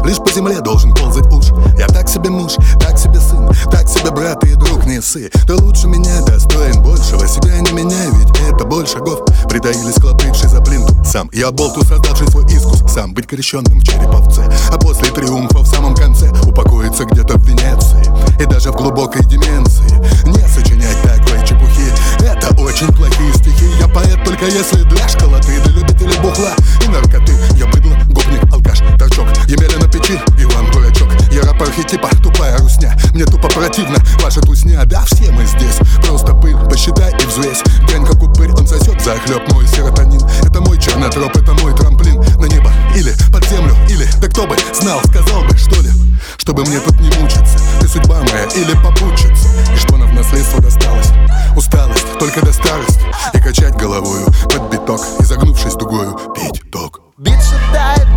лишь по земле должен ползать уж. Я так себе муж, так себе сын, так себе брат и друг не сы. Ты лучше меня достоин большего, себя не меняй, ведь это боль шагов. Притаились клопы, за плинтус сам. Я болту, создавший свой искус, сам быть крещенным в череповце, а после триумфа в самом конце упокоиться где-то в Венеции и даже в глубокой деменции. Не сочинять такой чепухи, это очень плохие стихи. Я поэт только если для школоты, для любителей бухла и наркоты. Я быдло, гопник, алкаш, торчок, Емеля на печи, Иван дурачок. Я рэп архетипа, тупая русня, мне тупо противно ваша тусня. Да все мы здесь, просто пыль, посчитай и взвесь. День как упырь, он сосет захлеб мой серотонин. Это мой чернотроп, это мой трамплин на небо или под землю, или да кто бы знал, сказал бы, что ли, чтобы мне тут не мучиться. Ты судьба моя или попутчица, и что нам в наследство досталось? Усталость только до старости, и качать головою под биток, изогнувшись дугою пить ток. Бит шатает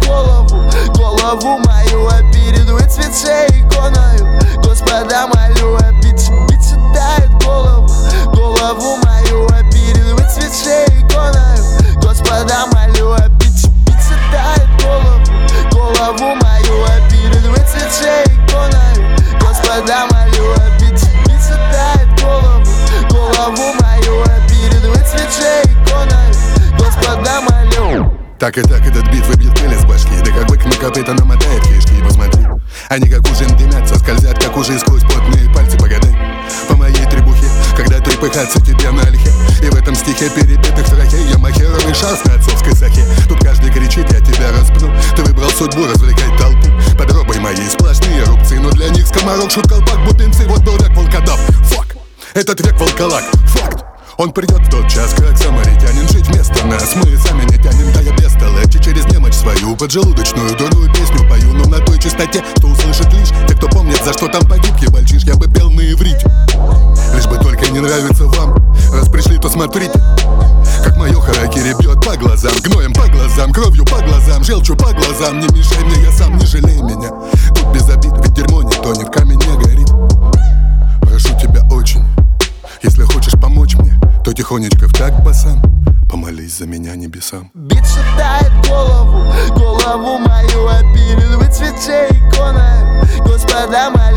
голову мою, а перед выцветшей иконою Господа молю, а бит шатает голову мою, а перед выцветшей иконою Господа молю, а бит шатает голову мою, а перед выцветшей иконою Господа молю, а бит шатает голову мою, а перед выцветшей иконою Господа молю. Так и так этот бит выбьет пыль из башки, да как бык на копыта намотает кишки. Посмотри, они как ужин дымятся, скользят как уже сквозь потные пальцы. Погадай по моей требухе, когда трепыхаться тебе на ольхе. И в этом стихе перебитых страхе я махеровый шанс на отцовской сахе. Тут каждый кричит, я тебя распну. Ты выбрал судьбу развлекать толпу подробой моей сплошные рубцы, но для них скоморок, шут, колпак, бубенцы. Вот был век волкодав, фак, этот век волколак, факт. Он придет в тот час, как самаритянин, жить вместо нас. Мы сами не тянем, да я бестолочи через немощь свою поджелудочную дурную песню пою. Но на той частоте, что услышит лишь те, кто помнит, за что там погиб ебальчиш. Я бы пел на иврите, лишь бы только не нравится вам. Раз пришли, то смотрите, как мое харакири бьет по глазам, гноем по глазам, кровью по глазам, желчью по глазам. Не мешай мне, я сам, не жалей меня. Тут без обид, ведь дерьмо не тонет, камень не горит. Прошу тебя очень, если хочешь помочь мне, то тихонечко в такт басам помолись за меня небесам. Бит шатает голову мою, а перед выцветшей иконою Господа мои.